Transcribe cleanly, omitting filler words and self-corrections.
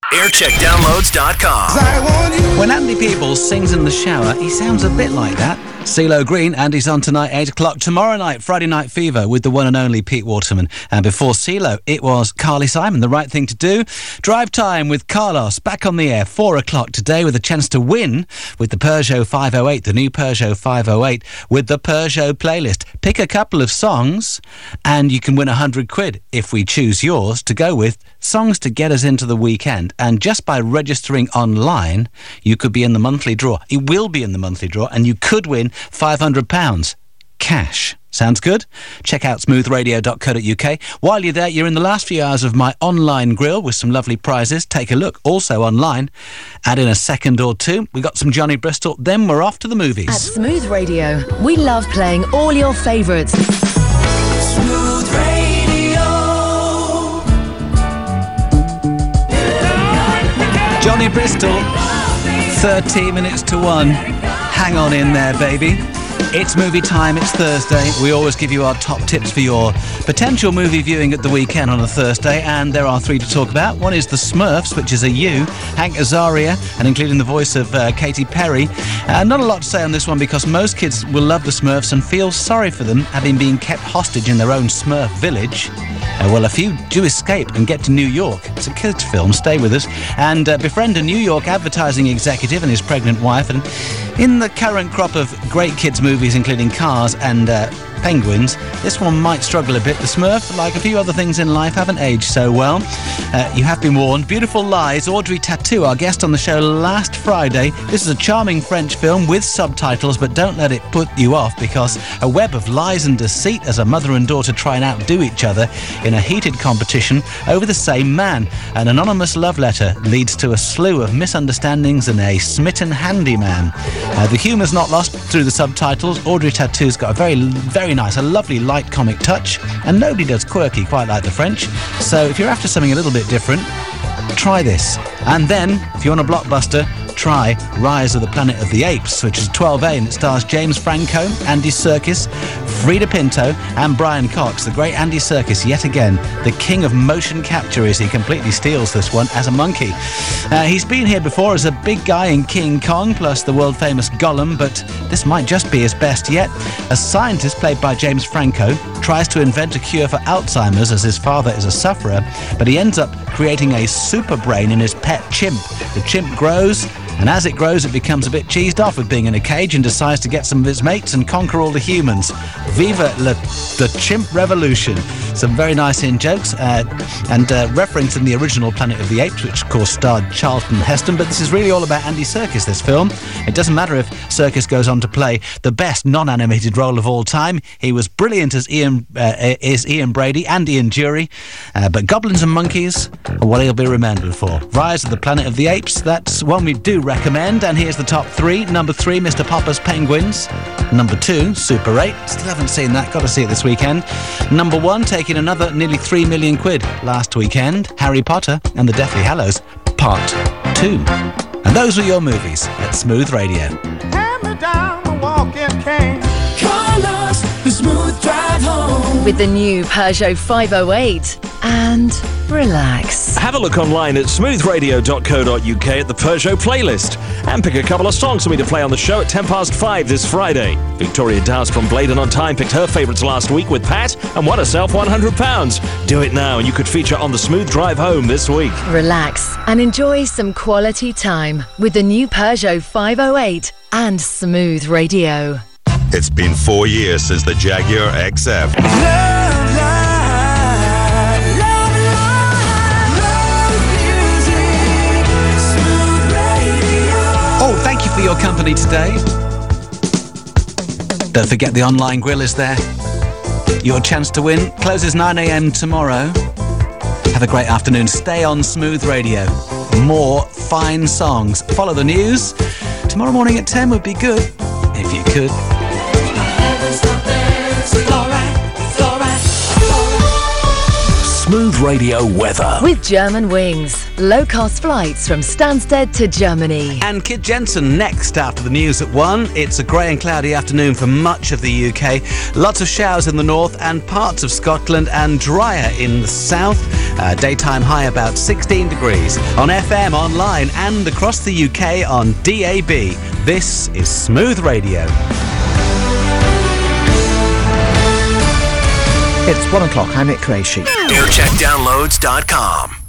aircheckdownloads.com. When Andy Peebles sings in the shower, he sounds a bit like that. CeeLo Green, Andy's on tonight, 8 o'clock. Tomorrow night, Friday Night Fever with the one and only Pete Waterman. And before CeeLo, it was Carly Simon, The Right Thing to Do. Drive Time with Carlos, back on the air, 4 o'clock today with a chance to win with the Peugeot 508, the new Peugeot 508, with the Peugeot playlist. Pick a couple of songs and you can win £100 if we choose yours to go with. Songs to get us into the weekend. And just by registering online, you could be in the monthly draw. It will be in the monthly draw and you could win £500 cash. Sounds good? Check out smoothradio.co.uk. While you're there, you're in the last few hours of my online grill with some lovely prizes. Take a look. Also online. Add in a second or two. We got some Johnny Bristol. Then we're off to the movies. At Smooth Radio, we love playing all your favourites. Smooth Radio. Johnny Bristol, 13 minutes to 1. Hang on in there, baby. It's movie time, it's Thursday. We always give you our top tips for your potential movie viewing at the weekend on a Thursday, and there are three to talk about. One is The Smurfs, which is a you, Hank Azaria, and including the voice of Katy Perry. Not a lot to say on this one because most kids will love The Smurfs and feel sorry for them having been kept hostage in their own Smurf village. Well, a few do escape and get to New York. It's a kids' film, stay with us. And befriend a New York advertising executive and his pregnant wife. And in the current crop of great kids' movies, including Cars and Penguins, this one might struggle a bit. The Smurfs, like a few other things in life, haven't aged so well. You have been warned. Beautiful Lies, Audrey Tautou, our guest on the show last Friday. This is a charming French film with subtitles, but don't let it put you off because a web of lies and deceit as a mother and daughter try and outdo each other in a heated competition over the same man. An anonymous love letter leads to a slew of misunderstandings and a smitten handyman. The humour's not lost through the subtitles. Audrey Tautou's got a very nice, a lovely light comic touch, and nobody does quirky quite like the French. So if you're after something a little bit different, try this. And then, if you want a blockbuster, try Rise of the Planet of the Apes, which is 12A, and it stars James Franco, Andy Serkis, Frida Pinto and Brian Cox. The great Andy Serkis, yet again, the king of motion capture, as he completely steals this one as a monkey. He's been here before as a big guy in King Kong, plus the world-famous Gollum, but this might just be his best yet. A scientist, played by James Franco, tries to invent a cure for Alzheimer's as his father is a sufferer, but he ends up creating a super brain in his pet chimp. The chimp grows, and as it grows, it becomes a bit cheesed off with being in a cage and decides to get some of its mates and conquer all the humans. Viva the Chimp Revolution. Some very nice in-jokes and referencing the original Planet of the Apes, which of course starred Charlton Heston, but this is really all about Andy Serkis, this film. It doesn't matter if Serkis goes on to play the best non-animated role of all time. He was brilliant as Ian Brady and Ian Dury, but Goblins and Monkeys are what he'll be remembered for. Rise of the Planet of the Apes, that's one we do recommend, and here's the top three. Number 3, Mr. Popper's Penguins. Number 2, Super 8. Still haven't seen that, got to see it this weekend. Number 1, taking another nearly £3 million last weekend, Harry Potter and the Deathly Hallows Part 2. And those were your movies at Smooth Radio. Hand me down the walking cane. Carlos, the smooth drive home. With the new Peugeot 508. And relax. Have a look online at smoothradio.co.uk at the Peugeot playlist and pick a couple of songs for me to play on the show at 5:10 this Friday. Victoria Dowse from Bladen on Time picked her favourites last week with Pat and won herself £100. Do it now and you could feature on the Smooth Drive Home this week. Relax and enjoy some quality time with the new Peugeot 508 and Smooth Radio. It's been 4 years since the Jaguar XF. Oh, thank you for your company today. Don't forget the online grill is there. Your chance to win closes 9 a.m. tomorrow. Have a great afternoon. Stay on Smooth Radio. More fine songs. Follow the news. Tomorrow morning at 10 would be good, if you could. It's all right, it's all right. Smooth Radio weather. With German Wings. Low-cost flights from Stansted to Germany. And Kid Jensen next after the news at 1. It's a grey and cloudy afternoon for much of the UK. Lots of showers in the north and parts of Scotland, and drier in the south. Daytime high about 16 degrees. On FM, online and across the UK on DAB. This is Smooth Radio. It's 1 o'clock. I'm Nick Qureshi. Aircheckdownloads.com.